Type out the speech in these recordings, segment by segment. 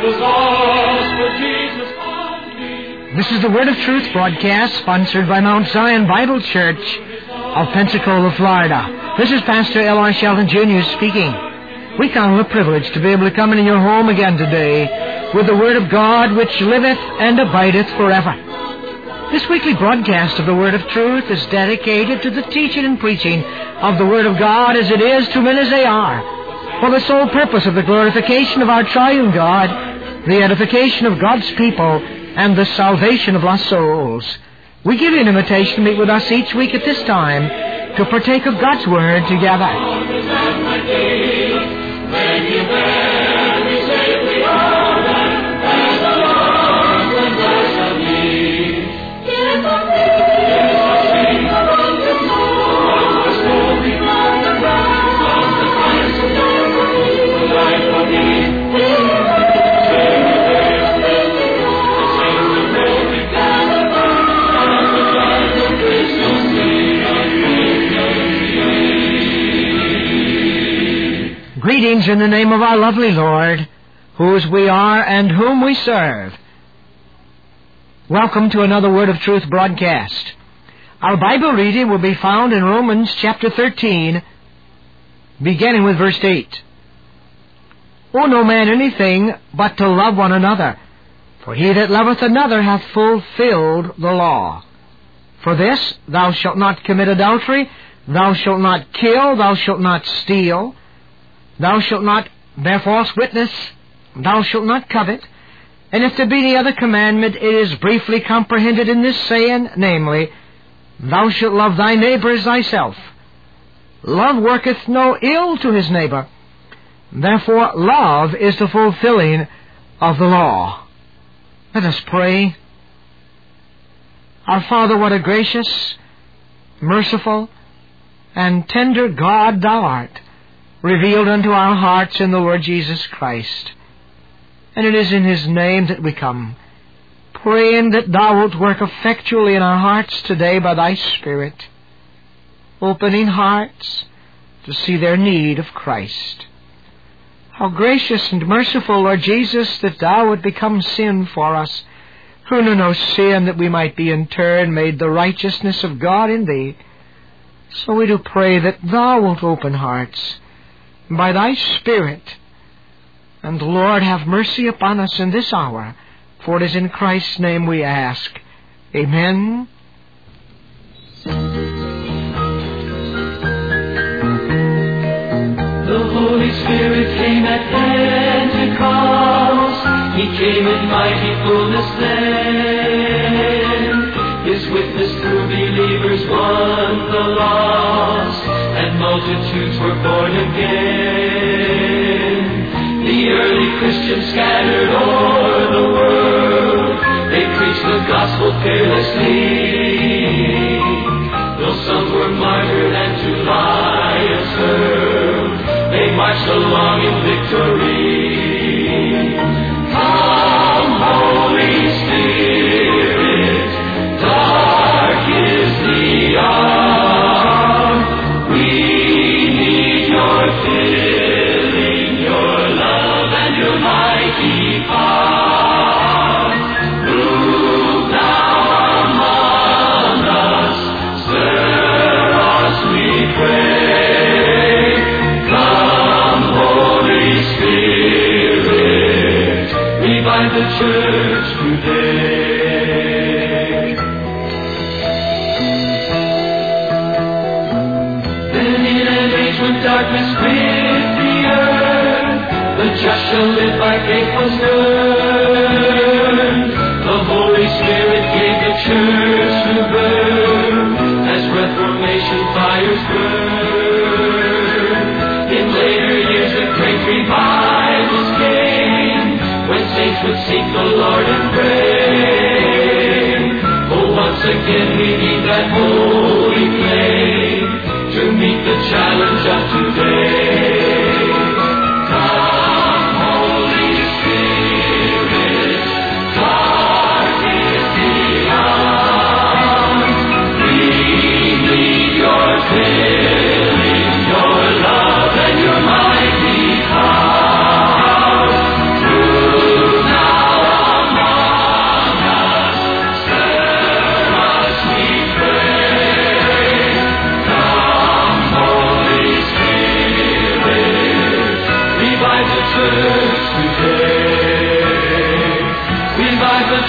This is the Word of Truth broadcast sponsored by Mount Zion Bible Church of Pensacola, Florida. This is Pastor L.R. Shelton Jr. speaking. We count it a privilege to be able to come into your home again today with the Word of God which liveth and abideth forever. This weekly broadcast of the Word of Truth is dedicated to the teaching and preaching of the Word of God as it is to men as they are, for the sole purpose of the glorification of our triune God, the edification of God's people, and the salvation of lost souls. We give you an invitation to meet with us each week at this time to partake of God's Word together. Greetings in the name of our lovely Lord, whose we are and whom we serve. Welcome to another Word of Truth broadcast. Our Bible reading will be found in Romans chapter 13, beginning with verse 8. Owe no man anything but to love one another, for he that loveth another hath fulfilled the law. For this, thou shalt not commit adultery, thou shalt not kill, thou shalt not steal, thou shalt not bear false witness, thou shalt not covet. And if there be any other commandment, it is briefly comprehended in this saying, namely, thou shalt love thy neighbor as thyself. Love worketh no ill to his neighbor. Therefore, love is the fulfilling of the law. Let us pray. Our Father, what a gracious, merciful, and tender God thou art, revealed unto our hearts in the Lord Jesus Christ. And it is in His name that we come, praying that Thou wilt work effectually in our hearts today by Thy Spirit, opening hearts to see their need of Christ. How gracious and merciful, Lord Jesus, that Thou would become sin for us, who knew no sin, that we might be in turn made the righteousness of God in Thee. So we do pray that Thou wilt open hearts by Thy Spirit. And Lord, have mercy upon us in this hour, for it is in Christ's name we ask. Amen. The Holy Spirit came at Pentecost. He came in mighty fullness then. His witness through believers won the lost, and multitudes were born again. The early Christians scattered o'er the world, they preached the gospel fearlessly. Though some were martyred and to lions hurled, they marched along in victory. Come, Holy Spirit, dark is the hour. We need your filling, your love and your mighty power. Move now among us, stir us, we pray. Come, Holy Spirit, revive the church today. Darkness gripped the earth, the just shall live by faith was learned. The Holy Spirit gave the church to burn, as Reformation fires burn. In later years the great revivals came, when saints would seek the Lord and pray. Oh, once again we need that holy flame to meet the challenge of today. Come, Holy Spirit, dark is the hour. We need your filling, your love and your mighty power. Move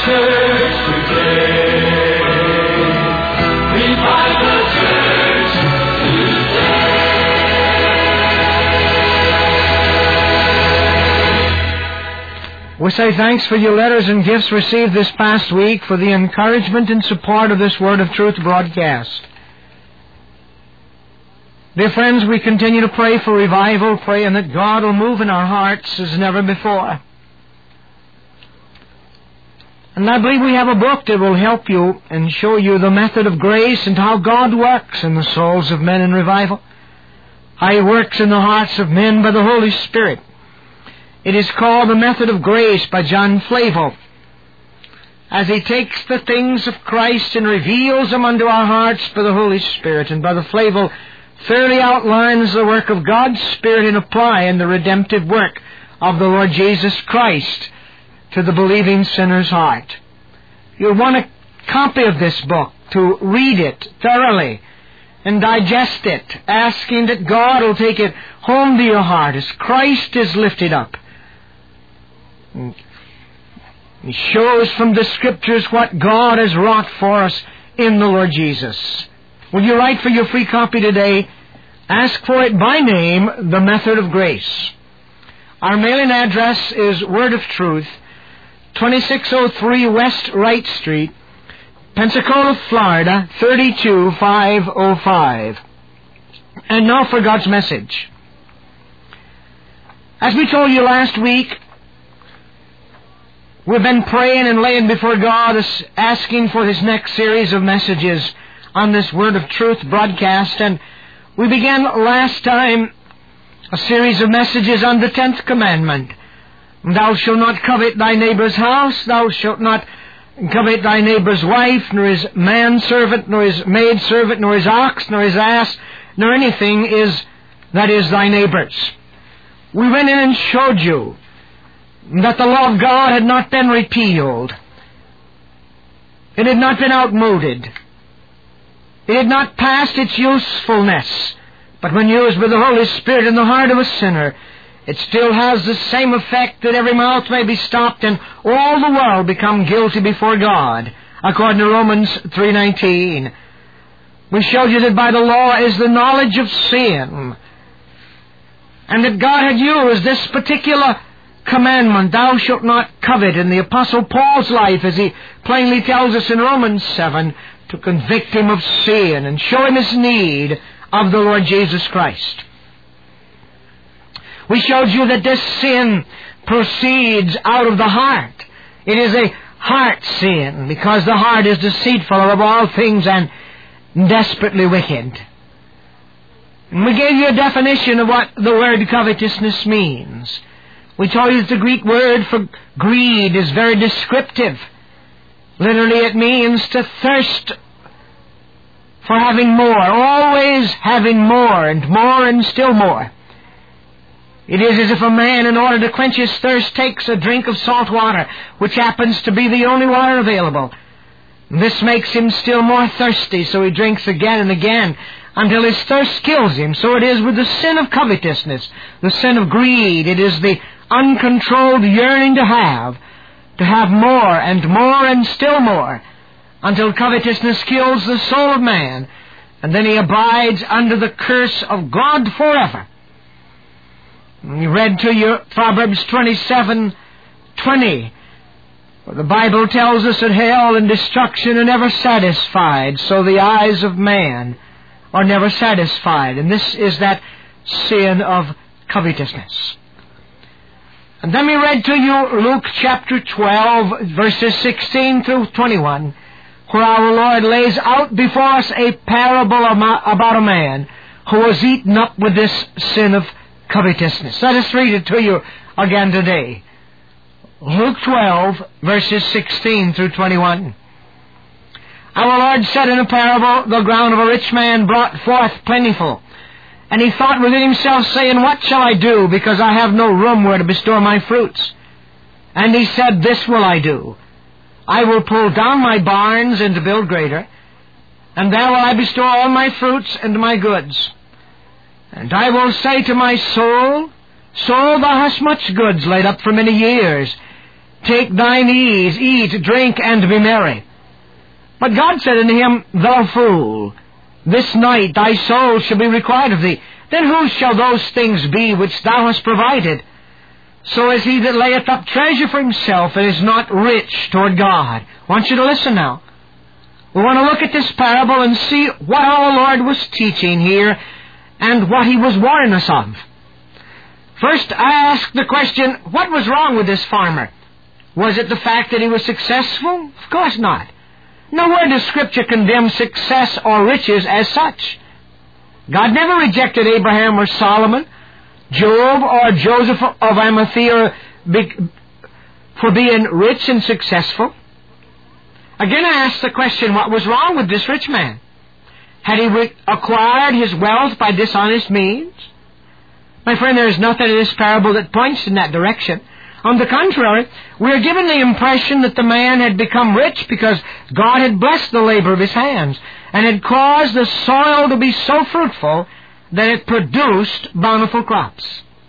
church today. Revive the church today. We say thanks for your letters and gifts received this past week, for the encouragement and support of this Word of Truth broadcast. Dear friends, we continue to pray for revival, praying that God will move in our hearts as never before. And I believe we have a book that will help you and show you the method of grace and how God works in the souls of men in revival. How He works in the hearts of men by the Holy Spirit. It is called The Method of Grace by John Flavel. As he takes the things of Christ and reveals them unto our hearts by the Holy Spirit, and Brother Flavel thoroughly outlines the work of God's Spirit in applying the redemptive work of the Lord Jesus Christ to the believing sinner's heart. You'll want a copy of this book to read it thoroughly and digest it, asking that God will take it home to your heart as Christ is lifted up. He shows from the Scriptures what God has wrought for us in the Lord Jesus. Will you write for your free copy today? Ask for it by name, The Method of Grace. Our mailing address is Word of Truth, 2603 West Wright Street, Pensacola, Florida, 32505. And now for God's message. As we told you last week, we've been praying and laying before God, asking for His next series of messages on this Word of Truth broadcast. And we began last time a series of messages on the 10th commandment. Thou shalt not covet thy neighbor's house, thou shalt not covet thy neighbor's wife, nor his manservant, nor his maidservant, nor his ox, nor his ass, nor anything that is thy neighbor's. We went in and showed you that the law of God had not been repealed. It had not been outmoded. It had not passed its usefulness. But when used with the Holy Spirit in the heart of a sinner, it still has the same effect, that every mouth may be stopped and all the world become guilty before God, according to Romans 3:19. We showed you that by the law is the knowledge of sin, and that God had used this particular commandment, thou shalt not covet, in the Apostle Paul's life, as he plainly tells us in Romans 7, to convict him of sin and show him his need of the Lord Jesus Christ. We showed you that this sin proceeds out of the heart. It is a heart sin, because the heart is deceitful of all things and desperately wicked. And we gave you a definition of what the word covetousness means. We told you that the Greek word for greed is very descriptive. Literally it means to thirst for having more, always having more and still more. It is as if a man, in order to quench his thirst, takes a drink of salt water, which happens to be the only water available. This makes him still more thirsty, so he drinks again and again until his thirst kills him. So it is with the sin of covetousness, the sin of greed. It is the uncontrolled yearning to have more and still more, until covetousness kills the soul of man, and then he abides under the curse of God forever. We read to you Proverbs 27:20. The Bible tells us that hell and destruction are never satisfied, so the eyes of man are never satisfied. And this is that sin of covetousness. And then we read to you Luke chapter 12, verses 16 through 21, where our Lord lays out before us a parable about a man who was eaten up with this sin of covetousness. Let us read it to you again today. Luke 12, verses 16 through 21. Our Lord said in a parable, the ground of a rich man brought forth plentiful. And he thought within himself, saying, what shall I do, because I have no room where to bestow my fruits? And he said, this will I do. I will pull down my barns and build greater, and there will I bestow all my fruits and my goods. And I will say to my soul, Soul, thou hast much goods laid up for many years. take thine ease, eat, drink, and be merry. But God said unto him, Thou fool, this night thy soul shall be required of thee. Then whose shall those things be which thou hast provided? So is he that layeth up treasure for himself and is not rich toward God. I want you to listen now. We want to look at this parable and see what our Lord was teaching here and what he was warning us of. First, I ask the question, what was wrong with this farmer? Was it the fact that he was successful? Of course not. Nowhere does Scripture condemn success or riches as such. God never rejected Abraham or Solomon, Job or Joseph of Arimathea for being rich and successful. Again, I ask the question, what was wrong with this rich man? Had he acquired his wealth by dishonest means? My friend, there is nothing in this parable that points in that direction. On the contrary, we are given the impression that the man had become rich because God had blessed the labor of his hands and had caused the soil to be so fruitful that it produced bountiful crops.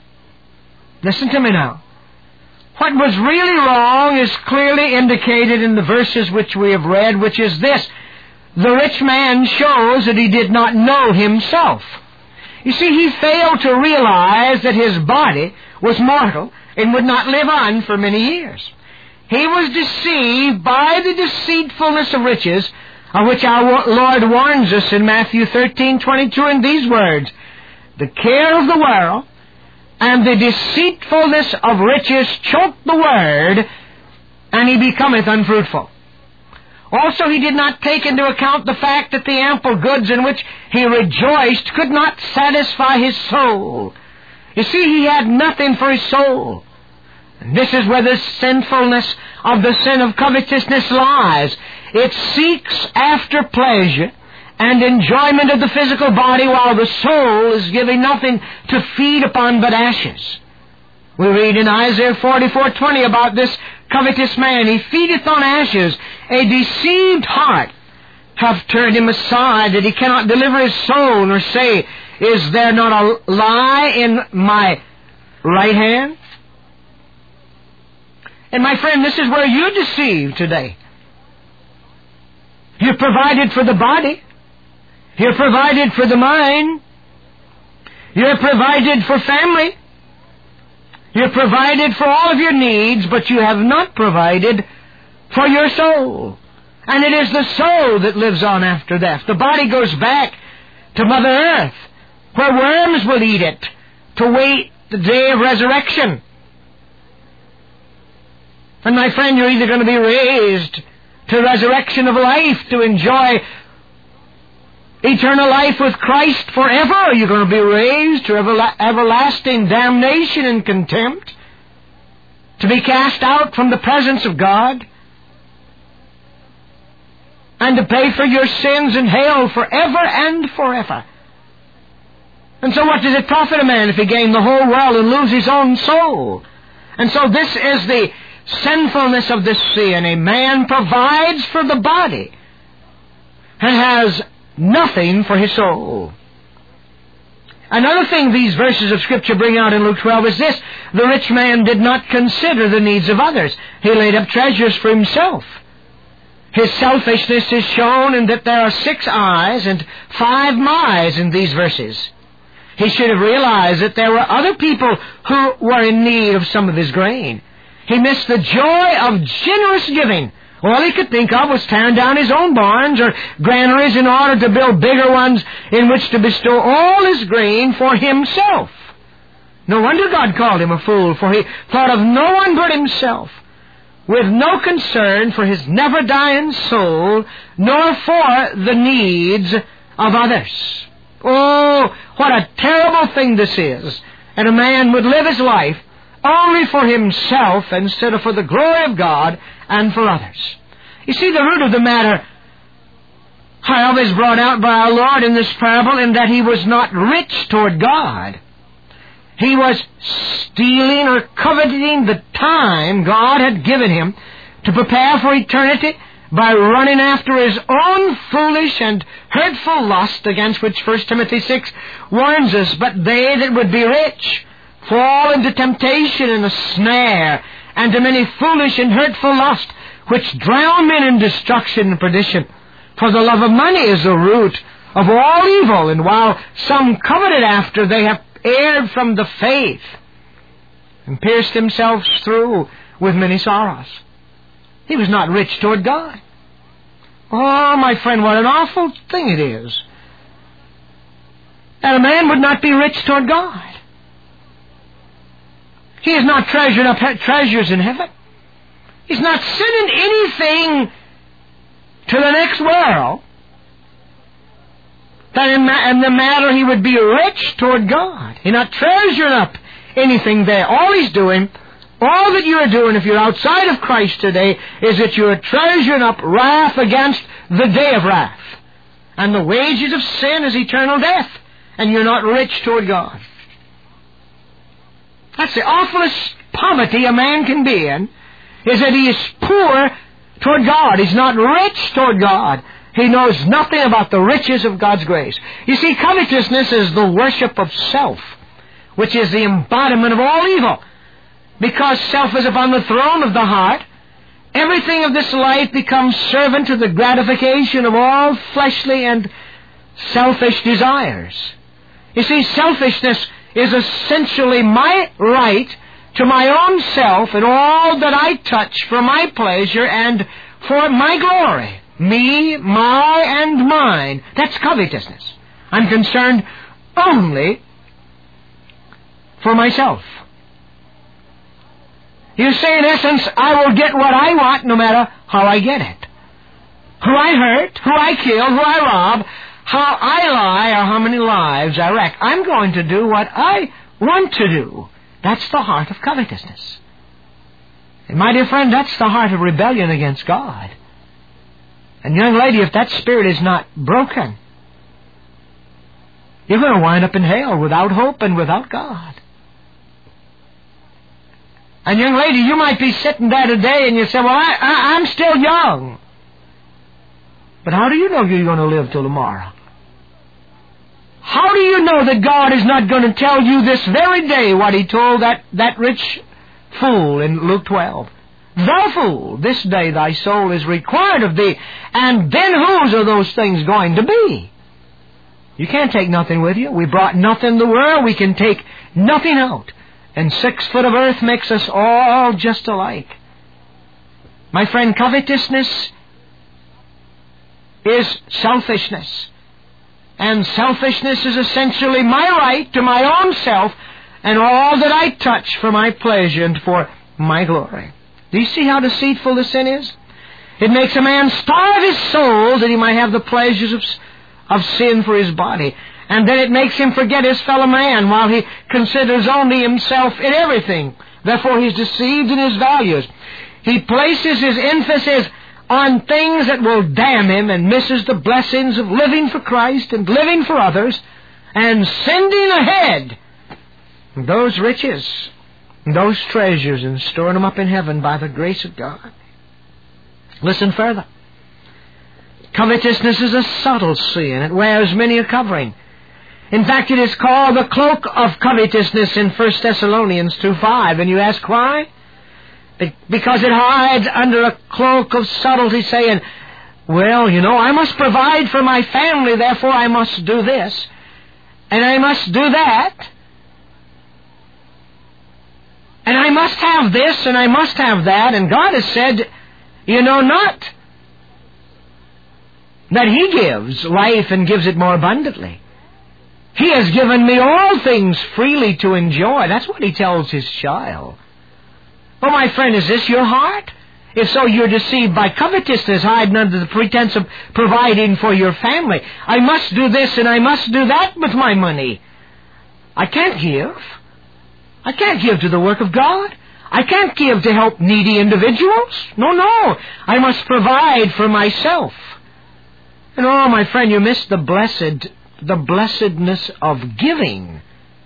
Listen to me now. What was really wrong is clearly indicated in the verses which we have read, which is this. The rich man shows that he did not know himself. You see, he failed to realize that his body was mortal and would not live on for many years. He was deceived by the deceitfulness of riches, of which our Lord warns us in Matthew 13:22 in these words, The care of the world and the deceitfulness of riches choke the word, and he becometh unfruitful. Also, he did not take into account the fact that the ample goods in which he rejoiced could not satisfy his soul. You see, he had nothing for his soul. And this is where the sinfulness of the sin of covetousness lies. It seeks after pleasure and enjoyment of the physical body while the soul is giving nothing to feed upon but ashes. We read in Isaiah 44:20 about this covetous man. He feedeth on ashes. A deceived heart hath turned him aside, that he cannot deliver his soul, nor say, Is there not a lie in my right hand? And my friend, this is where you're deceived today. You're provided for the body. You're provided for the mind. You're provided for family. You're provided for all of your needs, but you have not provided for your soul. And it is the soul that lives on after death. The body goes back to Mother Earth, where worms will eat it, to wait the day of resurrection. And my friend, you're either going to be raised to resurrection of life, to enjoy eternal life with Christ forever, or you're going to be raised to everlasting damnation and contempt, to be cast out from the presence of God, and to pay for your sins in hell forever and forever. And so what does it profit a man if he gain the whole world and lose his own soul? And so this is the sinfulness of this sin. A man provides for the body and has nothing for his soul. Another thing these verses of Scripture bring out in Luke 12 is this. The rich man did not consider the needs of others. He laid up treasures for himself. His selfishness is shown in that there are 6 I's and 5 my's in these verses. He should have realized that there were other people who were in need of some of his grain. He missed the joy of generous giving. All he could think of was tearing down his own barns or granaries in order to build bigger ones in which to bestow all his grain for himself. No wonder God called him a fool, for he thought of no one but himself, with no concern for his never-dying soul, nor for the needs of others. Oh, what a terrible thing this is, that a man would live his life only for himself instead of for the glory of God and for others. You see, the root of the matter, however, is brought out by our Lord in this parable in that he was not rich toward God. He was stealing or coveting the time God had given him to prepare for eternity by running after his own foolish and hurtful lust, against which 1 Timothy 6 warns us. But they that would be rich fall into temptation and a snare and to many foolish and hurtful lusts, which drown men in destruction and perdition. For the love of money is the root of all evil, and while some coveted after, they have erred from the faith, and pierced themselves through with many sorrows. He was not rich toward God. Oh, my friend, what an awful thing it is that a man would not be rich toward God. He has not treasured up treasures in heaven. He's not sending anything to the next world that in the matter he would be rich toward God. He's not treasuring up anything there. All he's doing, all that you are doing if you're outside of Christ today, is that you're treasuring up wrath against the day of wrath. And the wages of sin is eternal death. And you're not rich toward God. That's the awfulest poverty a man can be in, is that he is poor toward God. He's not rich toward God. He knows nothing about the riches of God's grace. You see, covetousness is the worship of self, which is the embodiment of all evil. Because self is upon the throne of the heart, everything of this life becomes servant to the gratification of all fleshly and selfish desires. You see, selfishness is essentially my right to my own self and all that I touch for my pleasure and for my glory. Me, my, and mine. That's covetousness. I'm concerned only for myself. You say, in essence, I will get what I want no matter how I get it. Who I hurt, who I kill, who I rob, how I lie, or how many lives I wreck. I'm going to do what I want to do. That's the heart of covetousness. And my dear friend, that's the heart of rebellion against God. And young lady, if that spirit is not broken, you're going to wind up in hell without hope and without God. And young lady, you might be sitting there today and you say, well, I'm still young. But how do you know you're going to live till tomorrow? How do you know that God is not going to tell you this very day what He told that rich fool in Luke 12? Thou fool, this day thy soul is required of thee, and then whose are those things going to be? You can't take nothing with you. We brought nothing in the world. We can take nothing out. And 6 foot of earth makes us all just alike. My friend, covetousness is selfishness. And selfishness is essentially my right to my own self and all that I touch for my pleasure and for my glory. Do you see how deceitful this sin is? It makes a man starve his soul that he might have the pleasures of sin for his body. And then it makes him forget his fellow man while he considers only himself in everything. Therefore he's deceived in his values. He places his emphasis on things that will damn him and misses the blessings of living for Christ and living for others and sending ahead those riches, those treasures, and storing them up in heaven by the grace of God. Listen further. Covetousness is a subtle sin. It wears many a covering. In fact, it is called the cloak of covetousness in 1 Thessalonians 2:5. And you ask why? Because it hides under a cloak of subtlety, saying, well, you know, I must provide for my family, therefore I must do this, and I must do that, and I must have this, and I must have that, and God has said, you know not that He gives life and gives it more abundantly. He has given me all things freely to enjoy. That's what He tells His child. Well, my friend, is this your heart? If so, you're deceived by covetousness, hiding under the pretense of providing for your family. I must do this and I must do that with my money. I can't give. I can't give to the work of God. I can't give to help needy individuals. No. I must provide for myself. And oh, my friend, you miss the blessedness of giving.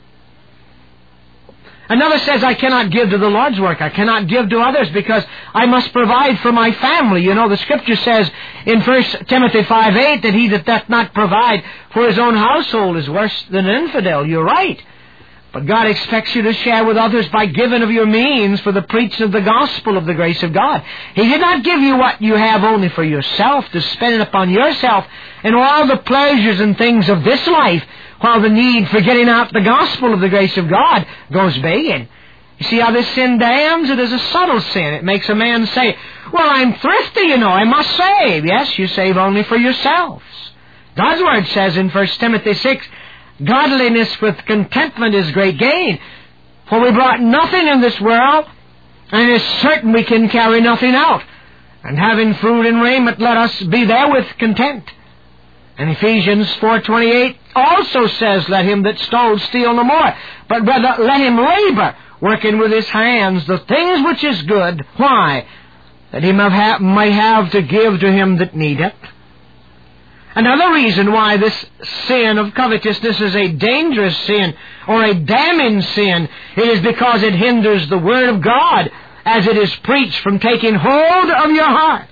Another says, I cannot give to the Lord's work. I cannot give to others because I must provide for my family. You know, the Scripture says in 1 Timothy 5:8 that he that doth not provide for his own household is worse than an infidel. You're right. But God expects you to share with others by giving of your means for the preaching of the gospel of the grace of God. He did not give you what you have only for yourself, to spend it upon yourself and all the pleasures and things of this life, while the need for getting out the gospel of the grace of God goes begging. You see how this sin damns? It is a subtle sin. It makes a man say, well, I'm thrifty, I must save. Yes, you save only for yourselves. God's Word says in 1 Timothy 6, godliness with contentment is great gain. For we brought nothing in this world, and it is certain we can carry nothing out. And having food and raiment, let us be therewith content. And Ephesians 4:28 also says, let him that stole steal no more, but rather let him labor, working with his hands the things which is good. Why? That he might have to give to him that needeth. Another reason why this sin of covetousness is a dangerous sin or a damning sin, it is because it hinders the Word of God as it is preached from taking hold of your heart.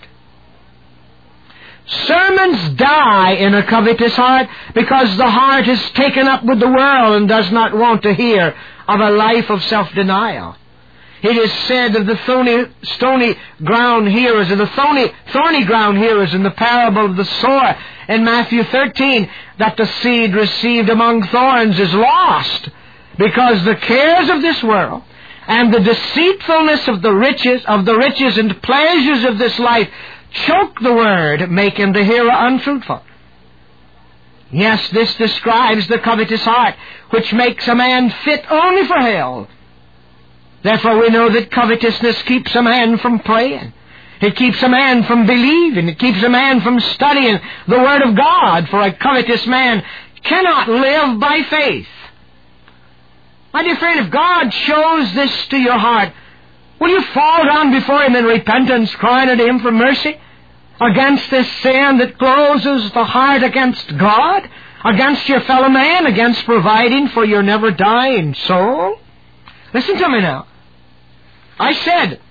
Sermons die in a covetous heart because the heart is taken up with the world and does not want to hear of a life of self-denial. It is said of the thorny ground hearers, or the thorny ground hearers in the parable of the sower in Matthew 13, that the seed received among thorns is lost, because the cares of this world and the deceitfulness of the riches and pleasures of this life choke the word, making the hearer unfruitful. Yes, this describes the covetous heart, which makes a man fit only for hell. Therefore we know that covetousness keeps a man from praying. It keeps a man from believing. It keeps a man from studying the Word of God, for a covetous man cannot live by faith. My dear friend, if God shows this to your heart, will you fall down before Him in repentance, crying unto Him for mercy against this sin that closes the heart against God, against your fellow man, against providing for your never-dying soul? Listen to me now. I said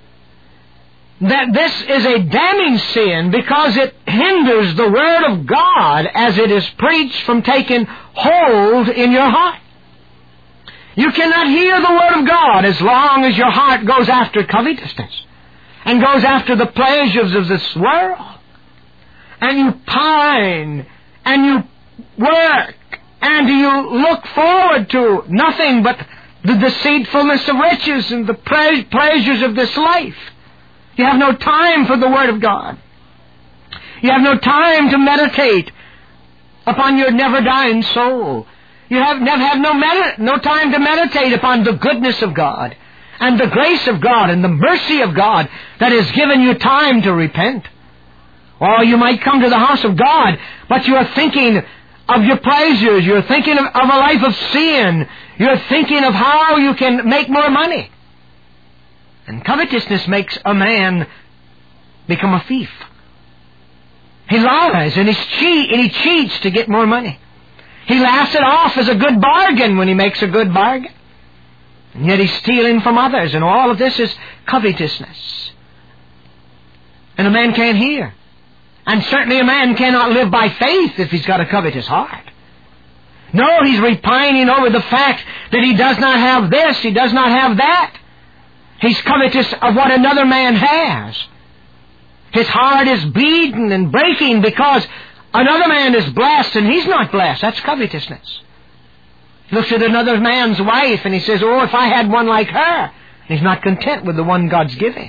that this is a damning sin because it hinders the Word of God as it is preached from taking hold in your heart. You cannot hear the Word of God as long as your heart goes after covetousness and goes after the pleasures of this world. And you pine and you work and you look forward to nothing but the deceitfulness of riches and the pleasures of this life. You have no time for the Word of God. You have no time to meditate upon your never-dying soul. You have no time to meditate upon the goodness of God and the grace of God and the mercy of God that has given you time to repent. Or you might come to the house of God, but you are thinking of your pleasures. You're thinking of a life of sin. You're thinking of how you can make more money. And covetousness makes a man become a thief. He lies and he cheats to get more money. He laughs it off as a good bargain when he makes a good bargain. And yet he's stealing from others, and all of this is covetousness. And a man can't hear. And certainly a man cannot live by faith if he's got a covetous heart. No, he's repining over the fact that he does not have this, he does not have that. He's covetous of what another man has. His heart is bleeding and breaking because another man is blessed and he's not blessed. That's covetousness. He looks at another man's wife and he says, oh, if I had one like her. And he's not content with the one God's giving.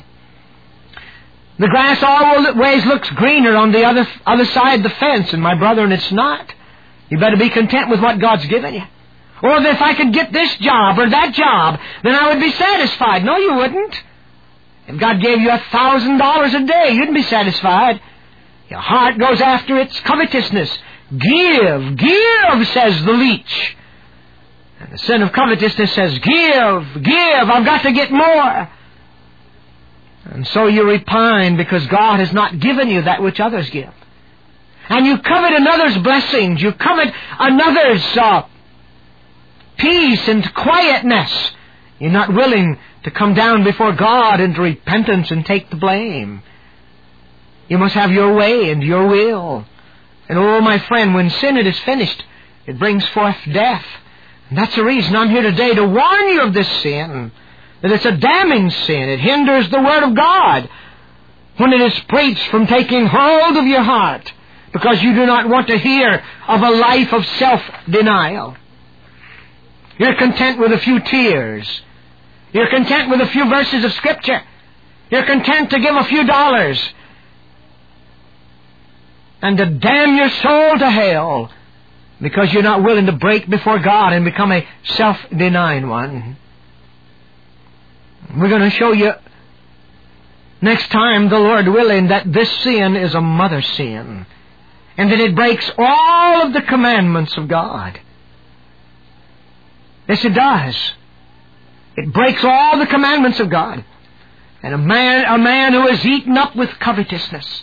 The grass always looks greener on the other side of the fence, and my brethren, it's not. You better be content with what God's given you. Or if I could get this job or that job, then I would be satisfied. No, you wouldn't. If God gave you $1,000 a day, you'd be satisfied. Your heart goes after its covetousness. Give, says the leech. And the sin of covetousness says, give, I've got to get more. And so you repine because God has not given you that which others give. And you covet another's blessings. You covet another's peace and quietness. You're not willing to come down before God into repentance and take the blame. You must have your way and your will. And oh, my friend, when sin is finished, it brings forth death. And that's the reason I'm here today, to warn you of this sin, that it's a damning sin. It hinders the Word of God when it is preached from taking hold of your heart, because you do not want to hear of a life of self-denial. You're content with a few tears. You're content with a few verses of Scripture. You're content to give a few dollars and to damn your soul to hell because you're not willing to break before God and become a self-denying one. We're going to show you next time, the Lord willing, that this sin is a mother sin, and that it breaks all of the commandments of God. Yes, it does. It breaks all the commandments of God. And a man who is eaten up with covetousness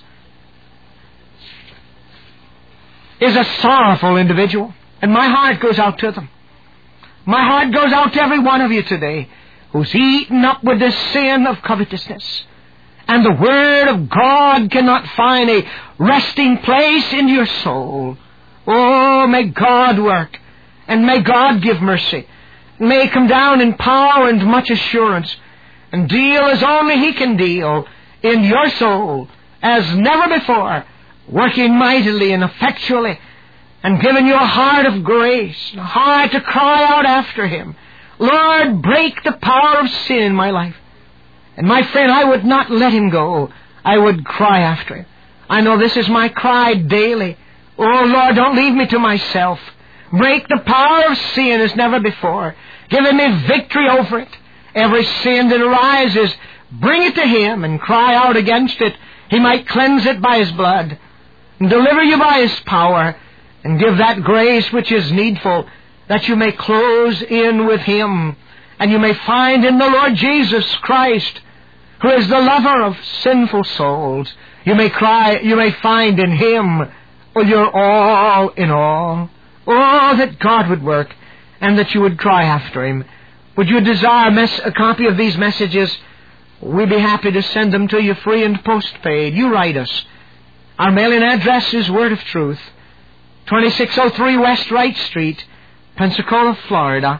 is a sorrowful individual. And my heart goes out to them. My heart goes out to every one of you today who's eaten up with this sin of covetousness. And the Word of God cannot find a resting place in your soul. Oh, may God work, and may God give mercy. May He come down in power and much assurance, and deal as only He can deal in your soul as never before, working mightily and effectually, and giving you a heart of grace, a heart to cry out after Him. Lord, break the power of sin in my life. And my friend, I would not let Him go. I would cry after Him. I know this is my cry daily. Oh, Lord, don't leave me to myself. Break the power of sin as never before, giving me victory over it. Every sin that arises, bring it to Him and cry out against it. He might cleanse it by His blood and deliver you by His power and give that grace which is needful, that you may close in with Him, and you may find in the Lord Jesus Christ, who is the lover of sinful souls, you may find in Him your all in all. Oh, that God would work, and that you would cry after Him. Would you desire a copy of these messages? We'd be happy to send them to you free and postpaid. You write us. Our mailing address is Word of Truth, 2603 West Wright Street, Pensacola, Florida,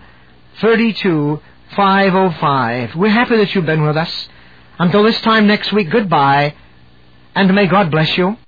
32505. We're happy that you've been with us. Until this time next week, goodbye, and may God bless you.